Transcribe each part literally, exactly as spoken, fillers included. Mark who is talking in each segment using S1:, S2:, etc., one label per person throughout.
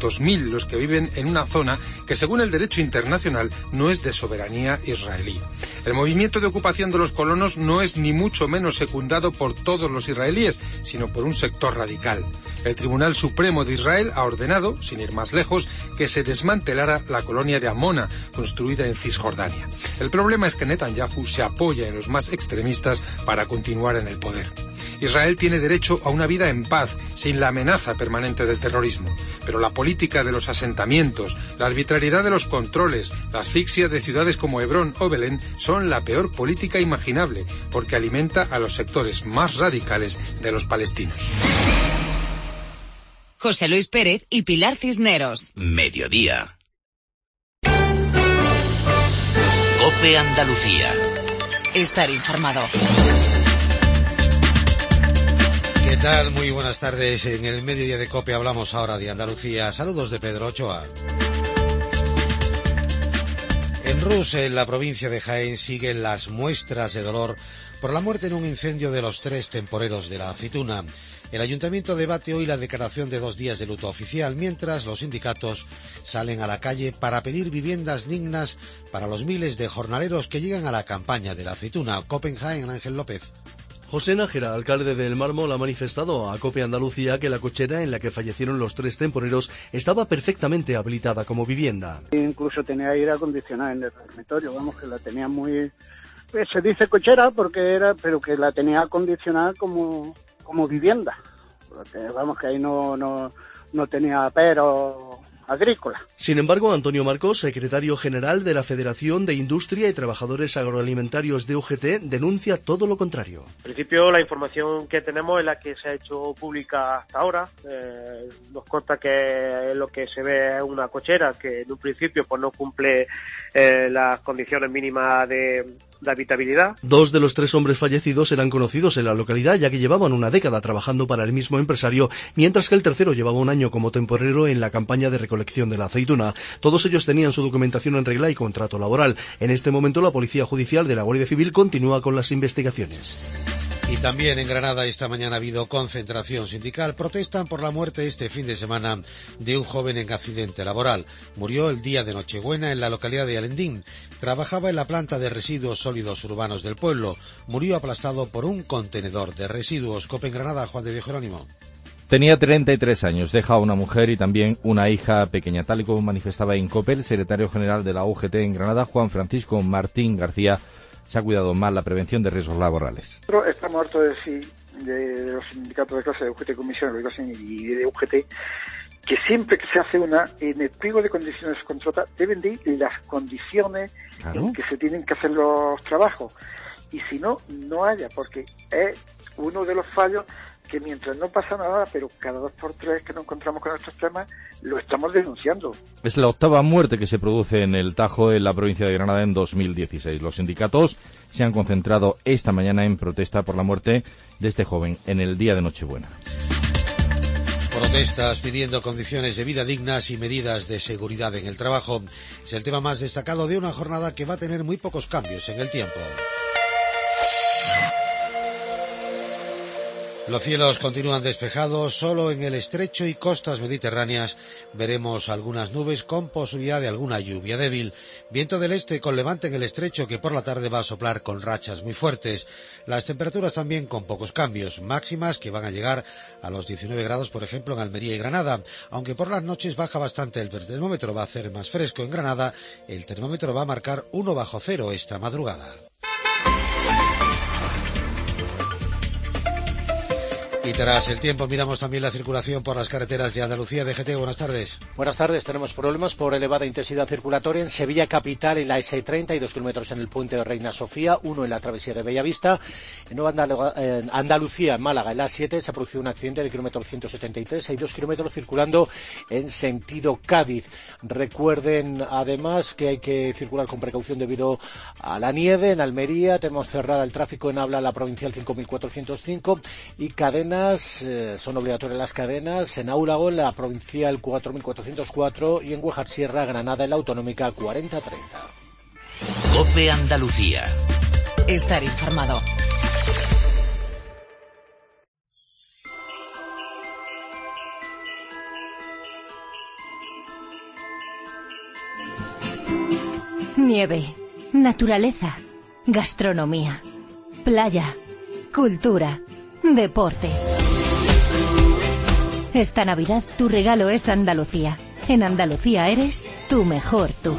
S1: doscientos mil los que viven en una zona que, según el derecho internacional, no es de soberanía israelí. El movimiento de ocupación de los colonos no es ni mucho menos secundado por todos los israelíes, sino por un sector radical. El Tribunal Supremo de Israel ha ordenado, sin ir más lejos, que se desmantelara la colonia de Amona, construida en Cisjordania. El problema es que Netanyahu se apoya en los más extremistas para continuar en el poder. Israel tiene derecho a una vida en paz, sin la amenaza permanente del terrorismo. Pero la política de los asentamientos, la arbitrariedad de los controles, la asfixia de ciudades como Hebrón o Belén son la peor política imaginable, porque alimenta a los sectores más radicales de los palestinos.
S2: José Luis Pérez y Pilar Cisneros.
S3: Mediodía. COPE Andalucía.
S2: Estar informado.
S4: ¿Qué tal? Muy buenas tardes. En el mediodía de COPE hablamos ahora de Andalucía. Saludos de Pedro Ochoa. En Rus, en la provincia de Jaén, siguen las muestras de dolor por la muerte en un incendio de los tres temporeros de la aceituna. El ayuntamiento debate hoy la declaración de dos días de luto oficial, mientras los sindicatos salen a la calle para pedir viviendas dignas para los miles de jornaleros que llegan a la campaña de la aceituna. COPE en Jaén, Ángel López.
S5: José Nájera, alcalde del Mármol, ha manifestado a COPE Andalucía que la cochera en la que fallecieron los tres temporeros estaba perfectamente habilitada como vivienda.
S6: Incluso tenía aire acondicionado en el dormitorio, vamos, que la tenía muy... Pues se dice cochera porque era, pero que la tenía acondicionada como, como vivienda. Porque, vamos, que ahí no, no, no tenía pero agrícola.
S5: Sin embargo, Antonio Marcos, secretario general de la Federación de Industria y Trabajadores Agroalimentarios de U G T, denuncia todo lo contrario.
S7: En principio, la información que tenemos es la que se ha hecho pública hasta ahora. Eh, nos consta que lo que se ve es una cochera que en un principio pues no cumple eh, las condiciones mínimas de, de habitabilidad.
S5: Dos de los tres hombres fallecidos eran conocidos en la localidad, ya que llevaban una década trabajando para el mismo empresario, mientras que el tercero llevaba un año como temporero en la campaña de recolección de la aceituna. Todos ellos tenían su documentación en regla y contrato laboral. En este momento, la Policía Judicial de la Guardia Civil continúa con las investigaciones.
S4: Y también en Granada esta mañana ha habido concentración sindical. Protestan por la muerte este fin de semana de un joven en accidente laboral. Murió el día de Nochebuena en la localidad de Alendín. Trabajaba en la planta de residuos sólidos urbanos del pueblo. Murió aplastado por un contenedor de residuos. COPE en Granada, Juan de Dios Jerónimo.
S8: Tenía treinta y tres años, deja una mujer y también una hija pequeña, tal y como manifestaba en COPE el secretario general de la U G T en Granada, Juan Francisco Martín García. Se ha cuidado más la prevención de riesgos laborales.
S9: Estamos hartos de, sí, de los sindicatos de clase de U G T Comisión y de U G T, que siempre que se hace una, en el pliego de condiciones de contrata deben de ir las condiciones claro. en que se tienen que hacer los trabajos. Y si no, no haya, porque es uno de los fallos que mientras no pasa nada, pero cada dos por tres que nos encontramos con estos temas, lo estamos denunciando.
S8: Es la octava muerte que se produce en el Tajo, en la provincia de Granada, en dos mil dieciséis. Los sindicatos se han concentrado esta mañana en protesta por la muerte de este joven en el día de Nochebuena.
S4: Protestas pidiendo condiciones de vida dignas y medidas de seguridad en el trabajo. Es el tema más destacado de una jornada que va a tener muy pocos cambios en el tiempo. Los cielos continúan despejados, solo en el estrecho y costas mediterráneas veremos algunas nubes con posibilidad de alguna lluvia débil. Viento del este con levante en el estrecho que por la tarde va a soplar con rachas muy fuertes. Las temperaturas también con pocos cambios, máximas que van a llegar a los diecinueve grados, por ejemplo, en Almería y Granada. Aunque por las noches baja bastante el termómetro, va a hacer más fresco en Granada. El termómetro va a marcar uno bajo cero esta madrugada. Y tras el tiempo miramos también la circulación por las carreteras de Andalucía. D G T, buenas tardes.
S10: Buenas tardes. Tenemos problemas por elevada intensidad circulatoria en Sevilla capital, en la ese treinta y dos kilómetros en el puente de Reina Sofía, uno en la travesía de Bellavista. En Nueva Andalu- en Andalucía, en Málaga, en la A siete, se ha producido un accidente en el kilómetro ciento setenta y tres. Hay dos kilómetros circulando en sentido Cádiz. Recuerden además que hay que circular con precaución debido a la nieve. En Almería tenemos cerrada el tráfico en Habla, la provincial cinco mil cuatrocientos cinco, y cadenas. Eh, son obligatorias las cadenas en Áulago, en la provincial cuatro mil cuatrocientos cuatro, y en Huejar Sierra, Granada, en la autonómica cuarenta treinta.
S3: COPE Andalucía.
S2: Estar informado.
S11: nieve, naturaleza, gastronomía, playa, cultura, deporte. Esta Navidad tu regalo es Andalucía. En Andalucía eres tu mejor tú.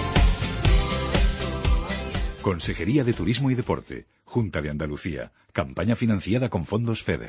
S12: Consejería de Turismo y Deporte, Junta de Andalucía, campaña financiada con fondos FEDER.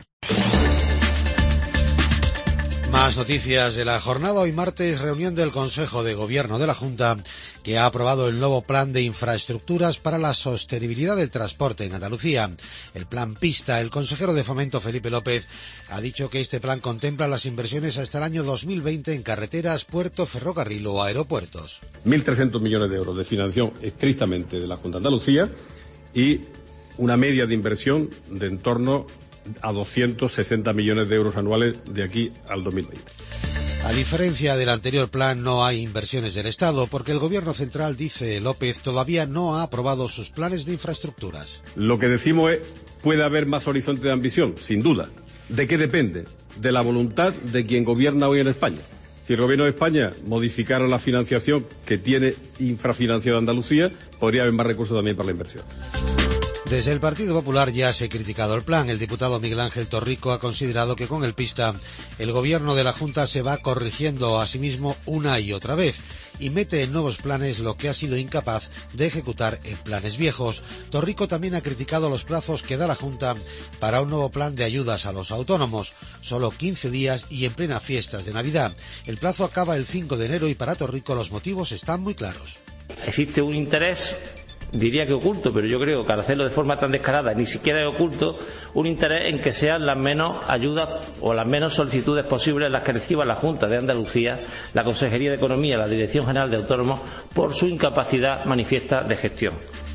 S4: Más noticias de la jornada. Hoy martes, reunión del Consejo de Gobierno de la Junta, que ha aprobado el nuevo plan de infraestructuras para la sostenibilidad del transporte en Andalucía. El plan Pista. El consejero de Fomento, Felipe López, ha dicho que este plan contempla las inversiones hasta el año dos mil veinte en carreteras, puerto, ferrocarril o aeropuertos.
S13: mil trescientos millones de euros de financiación estrictamente de la Junta de Andalucía y una media de inversión de en torno a doscientos sesenta millones de euros anuales de aquí al dos mil veinte.
S4: A diferencia del anterior plan, no hay inversiones del Estado, porque el Gobierno central, dice López, todavía no ha aprobado sus planes de infraestructuras.
S13: Lo que decimos es, ¿puede haber más horizonte de ambición? Sin duda. ¿De qué depende? De la voluntad de quien gobierna hoy en España. Si el Gobierno de España modificara la financiación que tiene infrafinanciada Andalucía, podría haber más recursos también para la inversión.
S4: Desde el Partido Popular ya se ha criticado el plan. El diputado Miguel Ángel Torrico ha considerado que con el Pista el Gobierno de la Junta se va corrigiendo a sí mismo una y otra vez y mete en nuevos planes lo que ha sido incapaz de ejecutar en planes viejos. Torrico también ha criticado los plazos que da la Junta para un nuevo plan de ayudas a los autónomos. Solo quince días y en plena fiestas de Navidad. El plazo acaba el cinco de enero y para Torrico los motivos están muy claros.
S14: Existe un interés, diría que oculto, pero yo creo que al hacerlo de forma tan descarada, ni siquiera es oculto, un interés en que sean las menos ayudas o las menos solicitudes posibles las que reciba la Junta de Andalucía, la Consejería de Economía, la Dirección General de Autónomos, por su incapacidad manifiesta de gestión.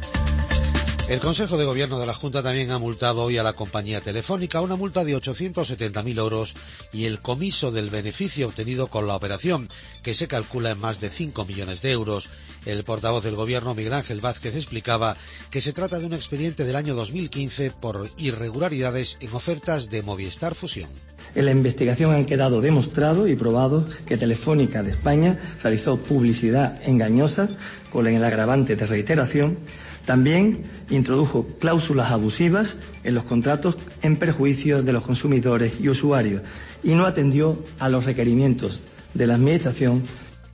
S4: El Consejo de Gobierno de la Junta también ha multado hoy a la compañía Telefónica, una multa de ochocientos setenta mil euros y el comiso del beneficio obtenido con la operación, que se calcula en más de cinco millones de euros. El portavoz del Gobierno, Miguel Ángel Vázquez, explicaba que se trata de un expediente del año dos mil quince por irregularidades en ofertas de Movistar Fusión.
S15: En la investigación han quedado demostrado y probado que Telefónica de España realizó publicidad engañosa con el agravante de reiteración. También introdujo cláusulas abusivas en los contratos en perjuicio de los consumidores y usuarios y no atendió a los requerimientos de la Administración.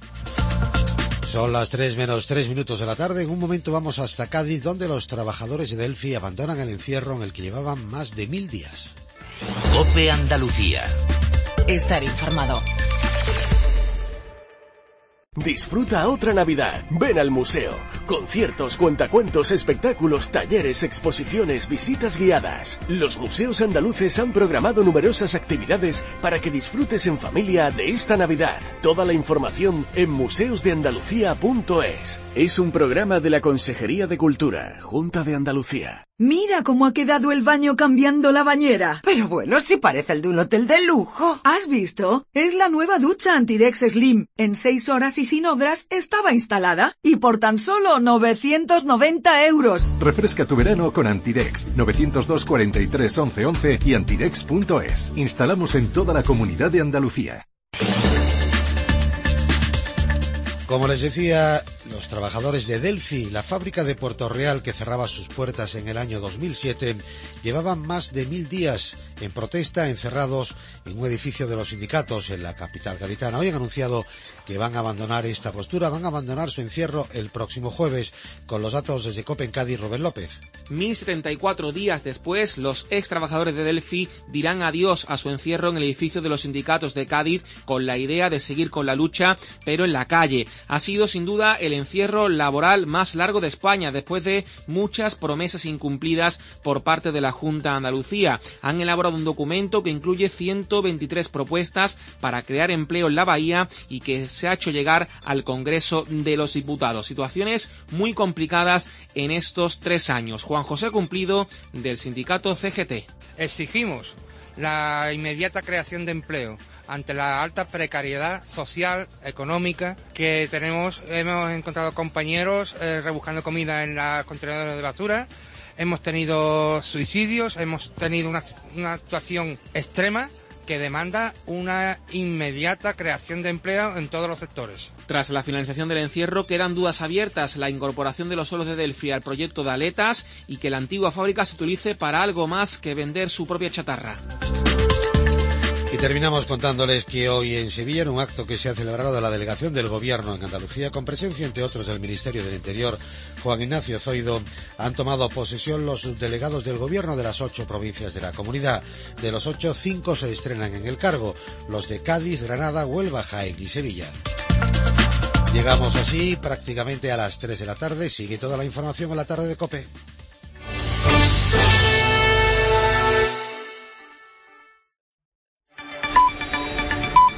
S4: Son las tres menos tres minutos de la tarde. En un momento vamos hasta Cádiz, donde los trabajadores de Delphi abandonan el encierro en el que llevaban más de mil días.
S3: COPE Andalucía.
S2: Estar informado.
S16: Disfruta otra Navidad. Ven al museo. Conciertos, cuentacuentos, espectáculos, talleres, exposiciones, visitas guiadas. Los museos andaluces han programado numerosas actividades para que disfrutes en familia de esta Navidad. Toda la información en museos de andalucía punto es. Es un programa de la Consejería de Cultura, Junta de Andalucía.
S17: Mira cómo ha quedado el baño cambiando la bañera.
S18: Pero bueno, si parece el de un hotel de lujo.
S17: ¿Has visto? Es la nueva ducha Antidex Slim. En seis horas y sin obras estaba instalada. Y por tan solo novecientos noventa euros.
S12: Refresca tu verano con Antidex. novecientos dos, cuarenta y tres, once, once y antidex punto es. Instalamos en toda la Comunidad de Andalucía.
S4: Como les decía, los trabajadores de Delphi, la fábrica de Puerto Real que cerraba sus puertas en el año dos mil siete, llevaban más de mil días en protesta, encerrados en un edificio de los sindicatos en la capital gaditana. Hoy han anunciado que van a abandonar esta postura, van a abandonar su encierro el próximo jueves. Con los datos desde COPE en Cádiz, Rubén López.
S19: mil setenta y cuatro días después, los ex trabajadores de Delphi dirán adiós a su encierro en el edificio de los sindicatos de Cádiz, con la idea de seguir con la lucha, pero en la calle. Ha sido sin duda el encierro laboral más largo de España, después de muchas promesas incumplidas por parte de la Junta de Andalucía. Han elaborado un documento que incluye ciento veintitrés propuestas para crear empleo en la bahía y que se ha hecho llegar al Congreso de los Diputados. Situaciones muy complicadas en estos tres años. Juan José Cumplido, del sindicato C G T.
S20: Exigimos la inmediata creación de empleo ante la alta precariedad social, económica que tenemos. Hemos encontrado compañeros eh, rebuscando comida en los contenedores de basura, hemos tenido suicidios, hemos tenido una, una actuación extrema que demanda una inmediata creación de empleo en todos los sectores.
S19: Tras la finalización del encierro quedan dudas abiertas, la incorporación de los solos de Delphi al proyecto de Aletas y que la antigua fábrica se utilice para algo más que vender su propia chatarra.
S4: Y terminamos contándoles que hoy en Sevilla, en un acto que se ha celebrado la delegación del Gobierno en Andalucía, con presencia entre otros del Ministerio del Interior, Juan Ignacio Zoido, han tomado posesión los subdelegados del Gobierno de las ocho provincias de la comunidad. De los ocho, cinco se estrenan en el cargo, los de Cádiz, Granada, Huelva, Jaén y Sevilla. Llegamos así prácticamente a las tres de la tarde. Sigue toda la información en la tarde de COPE.